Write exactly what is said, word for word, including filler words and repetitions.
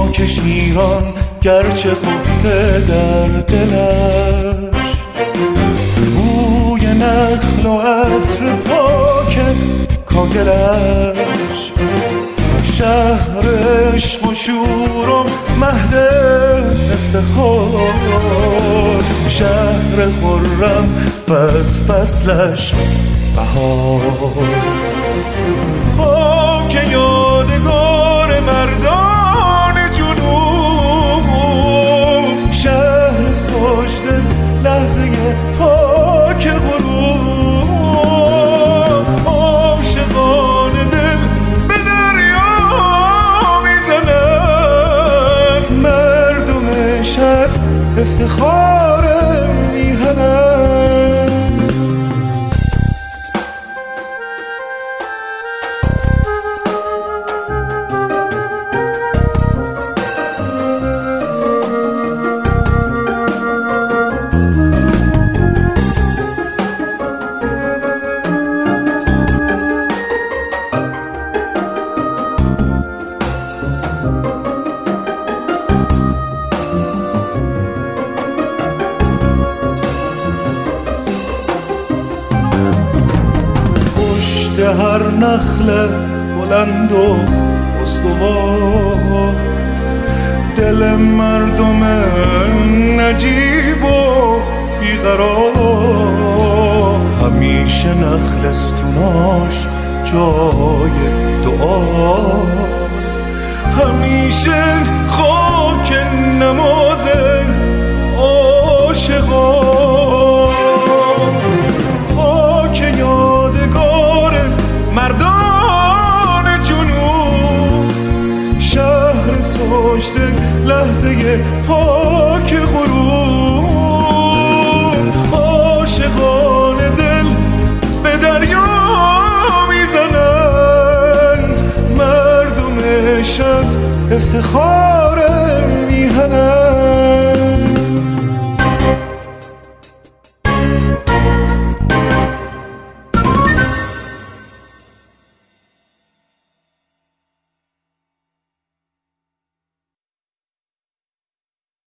خاک شیران گرچه خفته در دلش، بوی نخل و عطر پاک کاگلش، شهر عشق و شور و مهد افتخار، شهر خرم فصل فصلش بهار. خاک یادگار مردان جنوب، شهر سجده لحظه پاک غروب، عاشقان دل به دریا میزنن، مردمشت افتخار میهنن. هر نخل بلند و استوار، دل مردم نجیب و بیقرار، همیشه نخل استوناش جای دعاست، همیشه خاک نماز عاشقاست. خاک یادگار مردان جنوب، شهر سجده لحظه پاک غروب، عاشقان دل به دریا میزنند، مردمشت افتخار میهنند.